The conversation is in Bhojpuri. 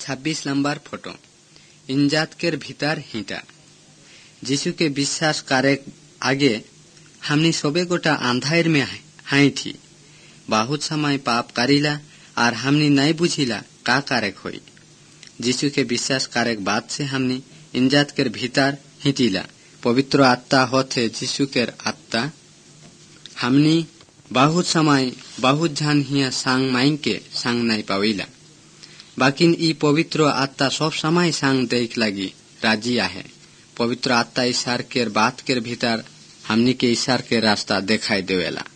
26 नंबर फोटो इंजात के भीतर हिंटा। जीशु के विश्वास करे आगे हमनी सबे गोटा अंधार में हाई थी। बहुत समय पाप करीला और हमनी नहीं बुझीला का कारक होई। जीशु के विश्वास कारक बात से हमनी इंजात के भीतर हिंटीला। पवित्र आत्मा होते जीशु के आत्मा। हमनी बहुत समय बहुत जन हिया सांग माइन के सांग नहीं पाविला, बाकिन ई पवित्र आत्मा सब समय सांग देख लगी राजी आहे। पवित्र आत्मा ईश्वर के बात के भीतर हमनी के ईश्वर के रास्ता दिखाई देवेला।